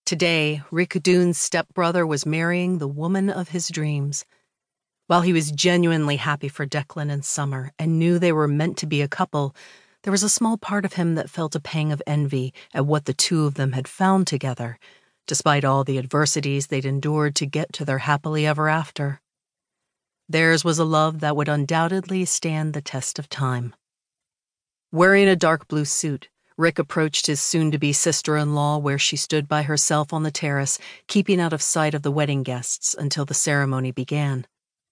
Today, Rick Doone's stepbrother was marrying the woman of his dreams. While he was genuinely happy for Declan and Summer and knew they were meant to be a couple, there was a small part of him that felt a pang of envy at what the two of them had found together, despite all the adversities they'd endured to get to their happily ever after. Theirs was a love that would undoubtedly stand the test of time. Wearing a dark blue suit, Rick approached his soon-to-be sister-in-law where she stood by herself on the terrace, keeping out of sight of the wedding guests until the ceremony began.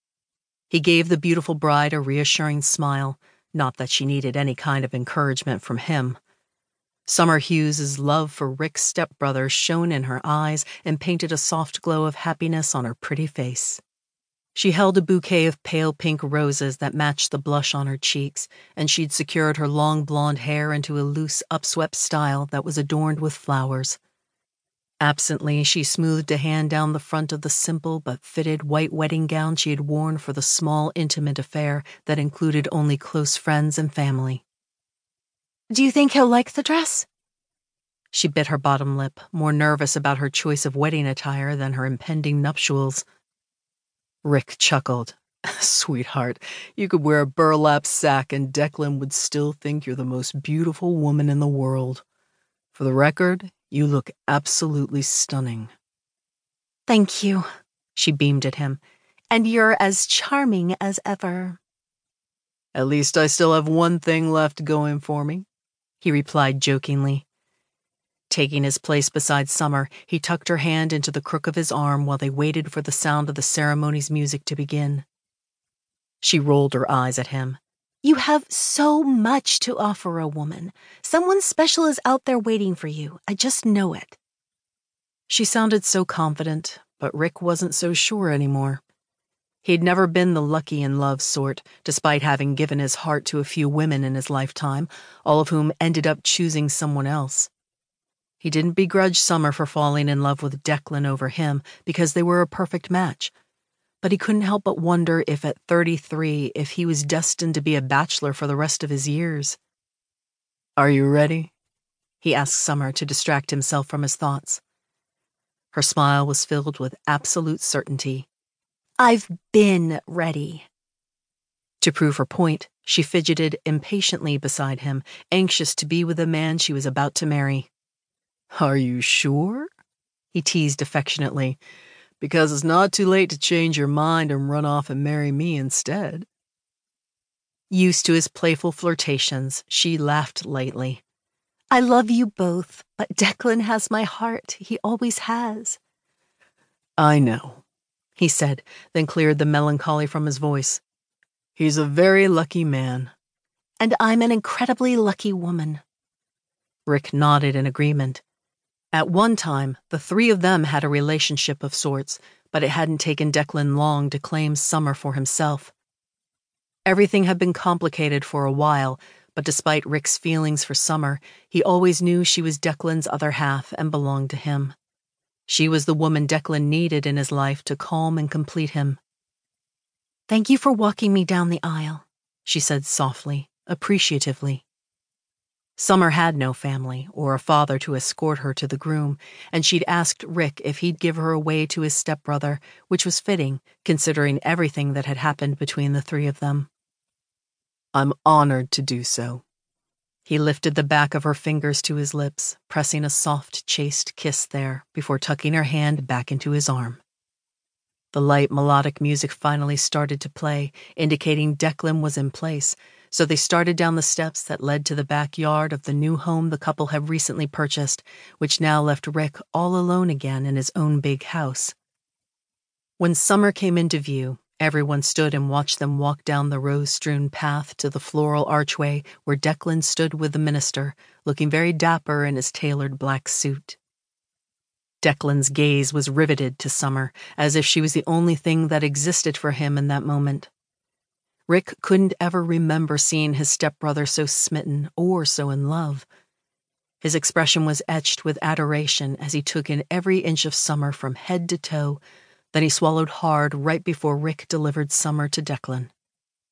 He gave the beautiful bride a reassuring smile, not that she needed any kind of encouragement from him. Summer Hughes's love for Rick's stepbrother shone in her eyes and painted a soft glow of happiness on her pretty face. She held a bouquet of pale pink roses that matched the blush on her cheeks, and she'd secured her long blonde hair into a loose, upswept style that was adorned with flowers. Absently, she smoothed a hand down the front of the simple but fitted white wedding gown she had worn for the small, intimate affair that included only close friends and family. "Do you think he'll like the dress?" She bit her bottom lip, more nervous about her choice of wedding attire than her impending nuptials. Rick chuckled. "Sweetheart, you could wear a burlap sack and Declan would still think you're the most beautiful woman in the world. For the record, you look absolutely stunning." "Thank you," she beamed at him. "And you're as charming as ever." "At least I still have one thing left going for me," he replied jokingly. Taking his place beside Summer, he tucked her hand into the crook of his arm while they waited for the sound of the ceremony's music to begin. She rolled her eyes at him. "You have so much to offer a woman. Someone special is out there waiting for you. I just know it." She sounded so confident, but Rick wasn't so sure anymore. He'd never been the lucky in love sort, despite having given his heart to a few women in his lifetime, all of whom ended up choosing someone else. He didn't begrudge Summer for falling in love with Declan over him because they were a perfect match, but he couldn't help but wonder if at 33, if he was destined to be a bachelor for the rest of his years. "Are you ready?" he asked Summer to distract himself from his thoughts. Her smile was filled with absolute certainty. "I've been ready." To prove her point, she fidgeted impatiently beside him, anxious to be with the man she was about to marry. "Are you sure?" he teased affectionately. "Because it's not too late to change your mind and run off and marry me instead." Used to his playful flirtations, she laughed lightly. "I love you both, but Declan has my heart. He always has." "I know," he said, then cleared the melancholy from his voice. "He's a very lucky man." "And I'm an incredibly lucky woman." Rick nodded in agreement. At one time, the three of them had a relationship of sorts, but it hadn't taken Declan long to claim Summer for himself. Everything had been complicated for a while, but despite Rick's feelings for Summer, he always knew she was Declan's other half and belonged to him. She was the woman Declan needed in his life to calm and complete him. "Thank you for walking me down the aisle," she said softly, appreciatively. Summer had no family or a father to escort her to the groom, and she'd asked Rick if he'd give her away to his stepbrother, which was fitting, considering everything that had happened between the three of them. "I'm honored to do so." He lifted the back of her fingers to his lips, pressing a soft, chaste kiss there before tucking her hand back into his arm. The light melodic music finally started to play, indicating Declan was in place, so they started down the steps that led to the backyard of the new home the couple had recently purchased, which now left Rick all alone again in his own big house. When Summer came into view, everyone stood and watched them walk down the rose-strewn path to the floral archway where Declan stood with the minister, looking very dapper in his tailored black suit. Declan's gaze was riveted to Summer, as if she was the only thing that existed for him in that moment. Rick couldn't ever remember seeing his stepbrother so smitten or so in love. His expression was etched with adoration as he took in every inch of Summer from head to toe. Then he swallowed hard right before Rick delivered Summer to Declan.